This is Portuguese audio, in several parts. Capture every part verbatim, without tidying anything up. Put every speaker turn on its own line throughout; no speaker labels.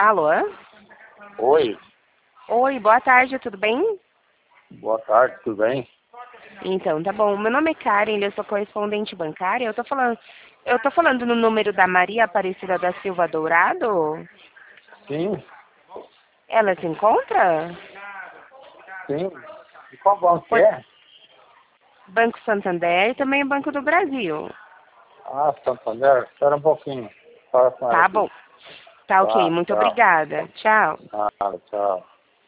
Alô?
Oi,
Oi, boa tarde, tudo bem?
boa tarde, tudo bem?
Então, tá bom. Meu nome é Karen, eu sou correspondente bancária. Eu tô falando, eu tô falando no número da Maria Aparecida da Silva Dourado?
Sim,
Ela se encontra?
sim. E qual banco que
Por
é?
Banco Santander e também Banco do Brasil.
Ah, Santander, espera um pouquinho. Fala com ela
Tá
aqui.
bom. Tá ok,
Tá,
muito
tchau.
obrigada. Tchau.
Ah, tchau.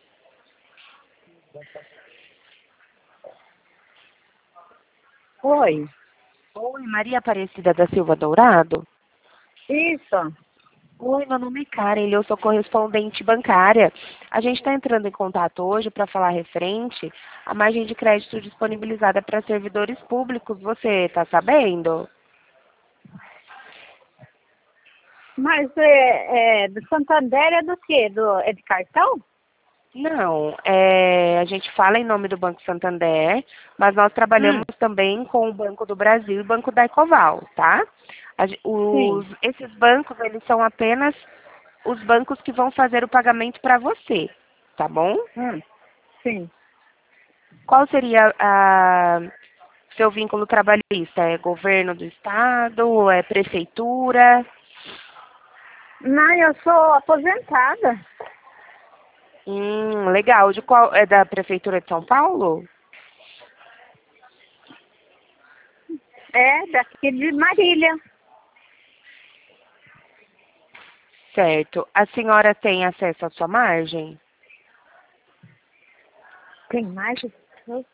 Oi,
Oi, Maria Aparecida da Silva Dourado?
isso.
Oi, meu nome é Karen, eu sou correspondente bancária. A gente está entrando em contato hoje para falar referente à margem de crédito disponibilizada para servidores públicos. Você está sabendo?
Mas é, é, do Santander é do quê? Do, é de cartão?
Não, é, a gente fala em nome do Banco Santander, mas nós trabalhamos
Hum,
também com o Banco do Brasil e o Banco da Ecoval, tá? A ge- os,
sim.
esses bancos, eles são apenas os bancos que vão fazer o pagamento para você, tá bom?
Hum, sim.
Qual seria a seu vínculo trabalhista? É governo do estado? É prefeitura?
Não, eu sou aposentada.
Hum, legal. De qual? É da prefeitura de São Paulo?
É, daqui de Marília.
Certo. A senhora tem acesso à sua margem?
Tem mais?